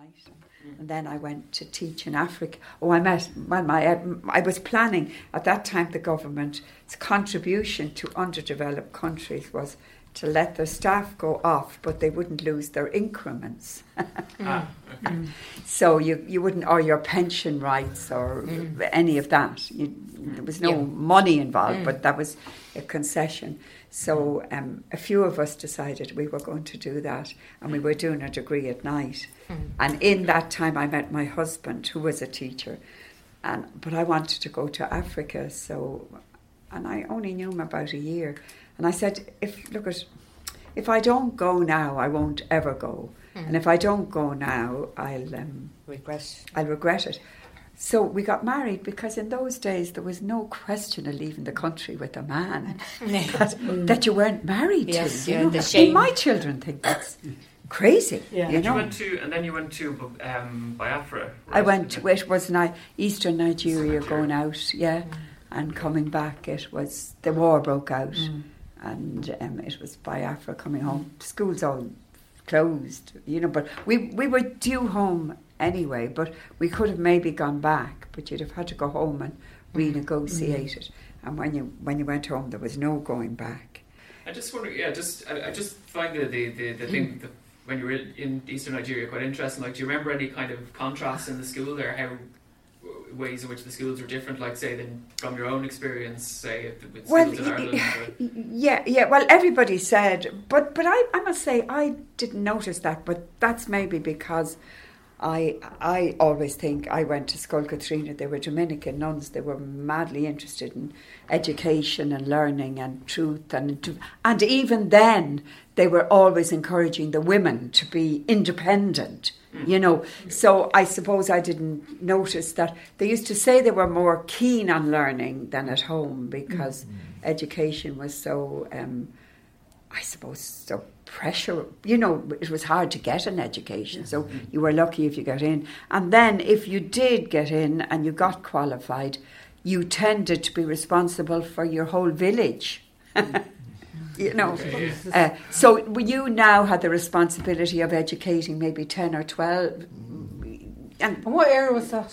night. And then I went to teach in Africa. I was planning, at that time the government's contribution to underdeveloped countries was to let their staff go off, but they wouldn't lose their increments. So you wouldn't, or your pension rights or any of that. There was no money involved, but that was a concession. So a few of us decided we were going to do that, and we were doing a degree at night. And in that time I met my husband, who was a teacher, but I wanted to go to Africa, and I only knew him about a year. And I said, if I don't go now, I won't ever go. And if I don't go now, I'll regret it. So we got married because in those days there was no question of leaving the country with a man that you weren't married to. You know? And my children think that's crazy. Yeah. You know? You went to Biafra. Right? I went to, it was Eastern Nigeria going out, and coming back. It was, the war broke out. And it was Biafra coming home. Schools all closed, but we were due home anyway, but we could have maybe gone back, but you'd have had to go home and renegotiate it. And when you went home, there was no going back. I just wonder, I just find the thing that when you were in Eastern Nigeria quite interesting. Like, do you remember any kind of contrasts in the school there? How ways in which the schools were different, like, say, than from your own experience, say, with schools in Ireland? Yeah. Well, everybody said, but I must say I didn't notice that. But that's maybe because I always think I went to Scoil Catriona. They were Dominican nuns. They were madly interested in education and learning and truth, and even then they were always encouraging the women to be independent. So I suppose I didn't notice that. They used to say they were more keen on learning than at home because education was so, I suppose, so pressure. It was hard to get an education, so you were lucky if you got in. And then if you did get in and you got qualified, you tended to be responsible for your whole village. So you now had the responsibility of educating maybe 10 or 12. And what era was that?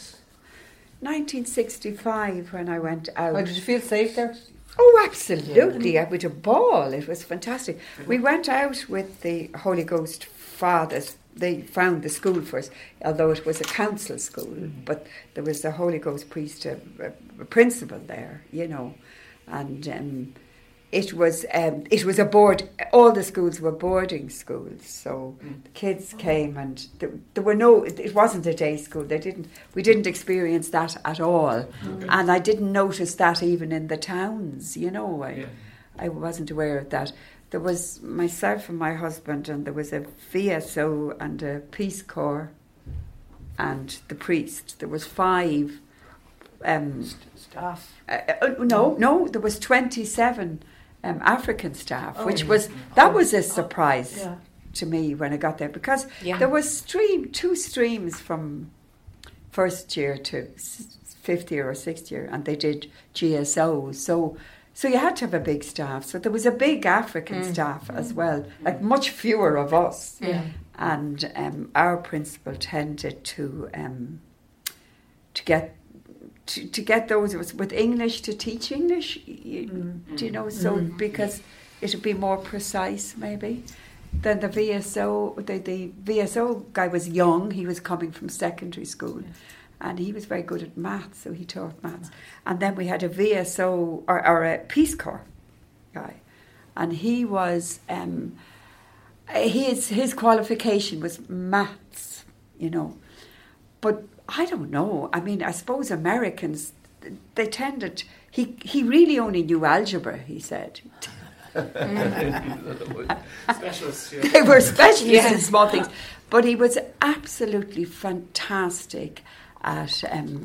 1965 when I went out. Oh, did you feel safe there? Oh, absolutely. I would a ball. It was fantastic. We went out with the Holy Ghost fathers. They found the school for us, although it was a council school, but there was a Holy Ghost priest, a principal there, and it was a board. All the schools were boarding schools, so the kids came, and there were no. It wasn't a day school. We didn't experience that at all, and I didn't notice that even in the towns. I wasn't aware of that. There was myself and my husband, and there was a VSO and a Peace Corps, and the priest. There was 5 staff. No, there was 27. African staff, which was a surprise to me when I got there, because there was 2 streams from first year to 5th year or 6th year, and they did GSO, so you had to have a big staff. So there was a big African staff as well, like much fewer of us, and our principal tended to get those, it was with English to teach English, because it would be more precise maybe. Then the VSO, the VSO guy was young, he was coming from secondary school, and he was very good at maths, so he taught maths. And then we had a VSO, or a Peace Corps guy, and he was, his qualification was maths, but I don't know. I mean, I suppose Americans, they tended... He really only knew algebra, he said. Specialists, They were specialists in small things. But he was absolutely fantastic at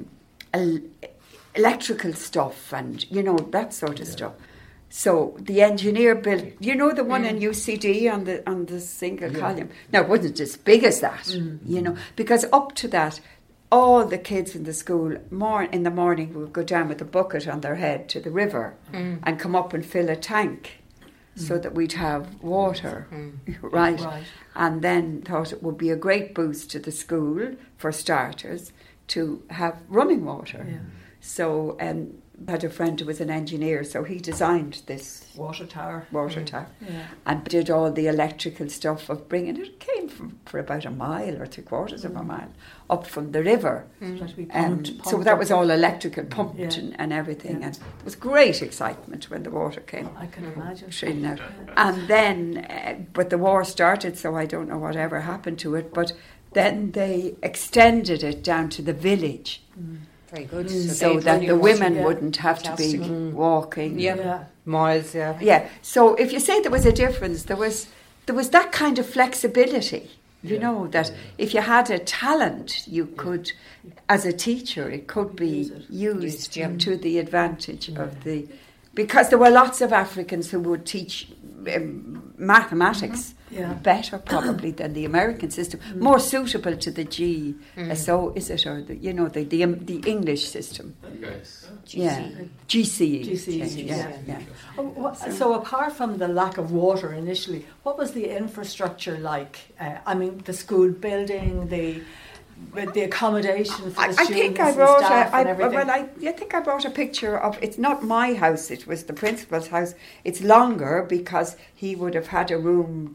electrical stuff and, that sort of stuff. So the engineer built, the one in UCD on the single column. Now, it wasn't as big as that, because up to that, all the kids in the school in the morning would go down with a bucket on their head to the river and come up and fill a tank. so that we'd have water, right? And then thought it would be a great boost to the school, for starters, to have running water. Yeah. So had a friend who was an engineer, so he designed this Water tower. tower Yeah. and did all the electrical stuff of bringing it. It came for about a mile or 3/4 of a mile up from the river. So it had to be So pumped that up. was all electrical, pumped Yeah. and everything. Yeah. And it was great excitement when the water came I can imagine. shooting out. And then, but the war started, so I don't know whatever happened to it. But then they extended it down to the village, Very good. so they'd that run the your women yeah. wouldn't have to be Fantastic. walking. Yeah. Yeah. Miles, yeah. Yeah. So if you say there was a difference, there was that kind of flexibility. You know, that if you had a talent, you could, as a teacher, it could be used to the advantage of the. Because there were lots of Africans who would teach mathematics Yeah. better, probably, than the American system, more suitable to the GSO, is it, or the English system? Yeah, GCE. GCE, yeah. So apart from the lack of water initially, what was the infrastructure like? I mean, the school building, the accommodation for the I students think I and brought staff and everything. I think I brought a picture of. It's not my house. It was the principal's house. It's longer because he would have had a room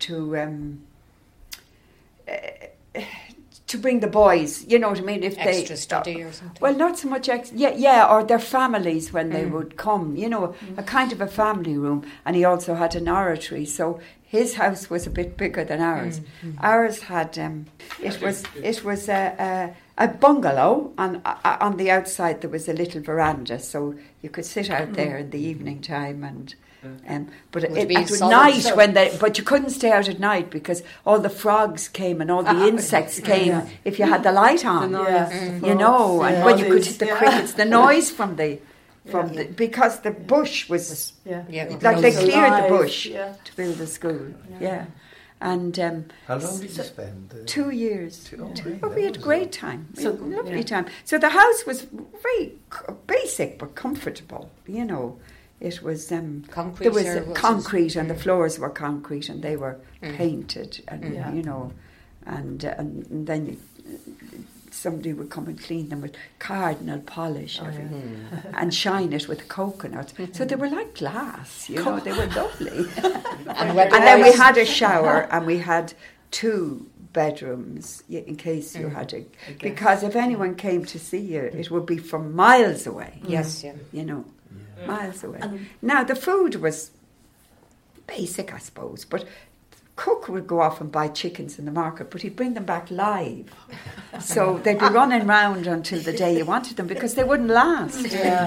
to bring the boys. You know what I mean? If Extra they study or something. Well, not so much or their families when they would come. You know, a kind of a family room. And he also had an oratory. So his house was a bit bigger than ours. Ours had it was a bungalow, and on the outside there was a little veranda, so you could sit out there in the evening time and. But Would it be at solid? night but you couldn't stay out at night because all the frogs came and all the insects came if you had the light on. You know, and when you could hit the crickets, the noise from the because the bush was like they cleared the bush to build the schoc. Yeah. And how long did you spend? 2 years. But we had a great time. We So, had a lovely time. So the house was very basic but comfortable. You know, it was Concrete. there was or was it- concrete, and the floors were concrete, and they were painted, and you know, and then somebody would come and clean them with cardinal polish and shine it with coconut. So they were like glass, you know, they were lovely. And And then we had a shower, and we had 2 bedrooms in case you had to. Because if anyone came to see you, it would be from miles away. Yes, You know, miles away. Now, the food was basic, I suppose, but cook would go off and buy chickens in the market, but he'd bring them back live. So they'd be running round until the day you wanted them because they wouldn't last.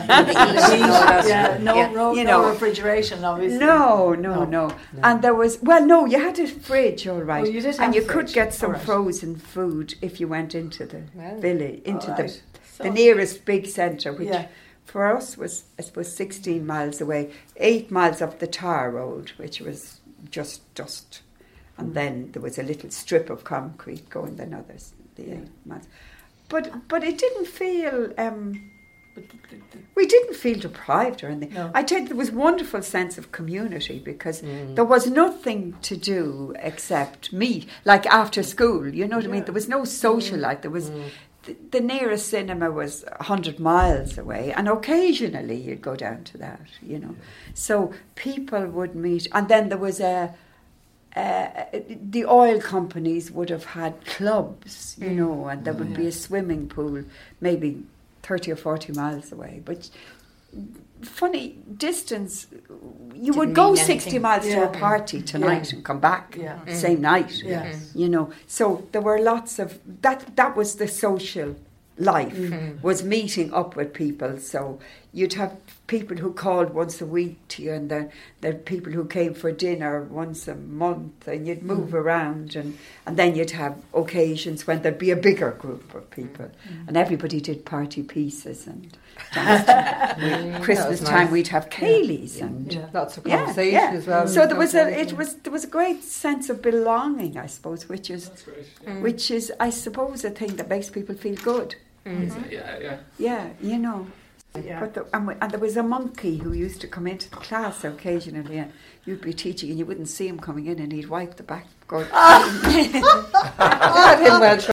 No refrigeration, obviously. No. And there was, you had a fridge, all right. Oh, you did have and you a could fridge. get some All right. frozen food if you went into the village, into All the right. the nearest big centre, which Yeah. for us was, I suppose, 16 miles away, 8 miles up the tar road, which was just dust. And then there was a little strip of concrete going the others, the 8 miles. But it didn't feel, we didn't feel deprived or anything. No. I tell you, there was a wonderful sense of community because there was nothing to do except meet, like after school, you know what I mean? There was no social life. There was... The nearest cinema was 100 miles away, and occasionally you'd go down to that, you know. So people would meet, and then there was the oil companies would have had clubs, you know, and there would be a swimming pool maybe 30 or 40 miles away. But funny distance, you would go 60 miles to a party tonight and come back same night, you know. So there were lots of, that was the social life, was meeting up with people. So you'd have people who called once a week to you, and the people who came for dinner once a month, and you'd move around, and then you'd have occasions when there'd be a bigger group of people, and everybody did party pieces, and Christmas time we'd have Cayleys and lots of conversation as well. so there was a great sense of belonging, I suppose, which is I suppose a thing that makes people feel good. Yeah. Yeah, you know. Yeah. But and there was a monkey who used to come into the class occasionally, and you'd be teaching and you wouldn't see him coming in, and he'd wipe the back. Go, Had him well